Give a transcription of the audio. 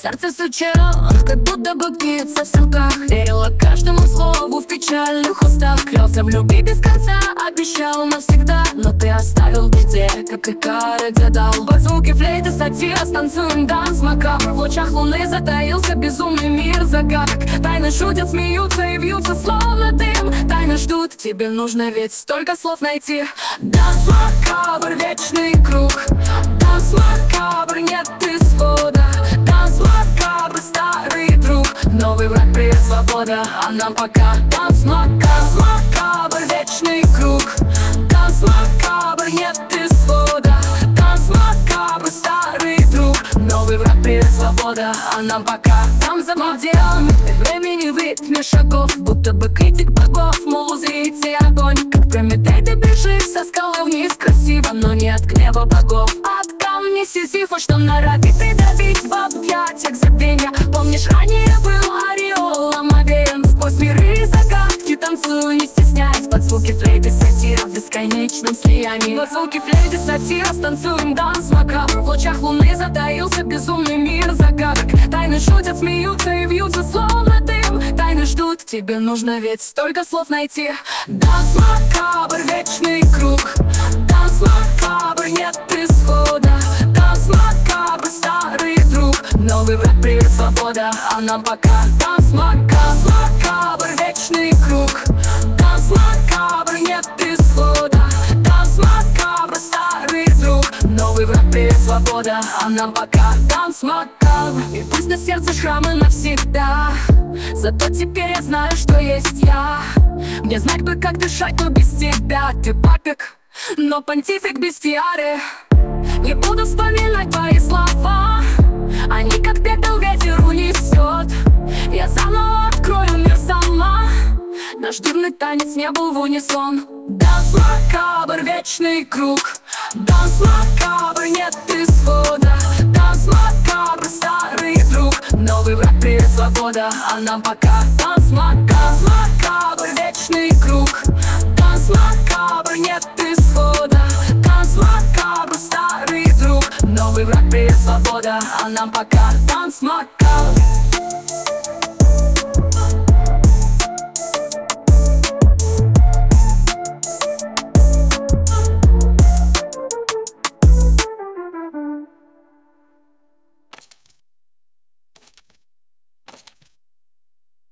сердце стучало, как будто бы бьется в селках. Верила каждому слову в печальных устах. Клялся в любви без конца, обещал навсегда. Но ты оставил в беде, как и кары дал. Под звуки флейты сатира станцуем данс макабр. В лучах луны затаился безумный мир загадок. Тайны шутят, смеются и вьются словно дым. Тайны ждут, тебе нужно ведь столько слов найти. Данс макабр, вечный круг. Данс макабр, нет исхода. Данс макабр, старый друг. Новый враг, привет, свобода. А нам пока данс макабр, вечный круг. Данс макабр, нет исхода. Данс макабр, старый друг. Новый враг, привет, свобода. А нам пока там за модиан. Времени в ритме шагов, будто бы критик богов. Мол, узрите огонь, как Прометей ты бежишь со скалы вниз. Красиво, но не от гнева богов. От камня Сизифа, что норовит придавить в объятиях забвенья. Помнишь, ранее был ореолом овеян. Сквозь миры и загадки танцую, не стесняясь. Под звуки флейты сатира в бесконечном слиянии. Под звуки флейты сатира станцуем данс макабр. В лучах луны затаился безумный мир загадок. Тайны шутят, смеются и вьются словно дым. Тайны ждут, тебе нужно ведь столько слов найти. Данс макабр, вечный круг. Данс макабр, нет исхода. Данс макабр, старый друг. Новый враг, привет, свобода. А нам пока данс макабр, вечный круг. Данс макабр, нет исхода. Данс макабр, старый друг. Новый враг, привет, свобода. А нам пока данс макабр. И пусть на сердце шрамы навсегда, зато теперь я знаю, что есть я. Мне знать бы, как дышать, но без тебя. Ты папик, но понтифик без тиары. Не буду вспоминать твои слова, они как пепел ветер унесет. Я заново открою мир сама. Наш дивный танец не был в унисон. Данс макабр, вечный круг. Данс макабр, нет исхода. Данс макабр, старый друг. Новый враг, привет, свобода. А нам пока данс макабр, вечный круг. Данс макабр, нет исхода. Данс макабр, старый друг. Новый враг, привет, свобода. А нам пока данс макабр.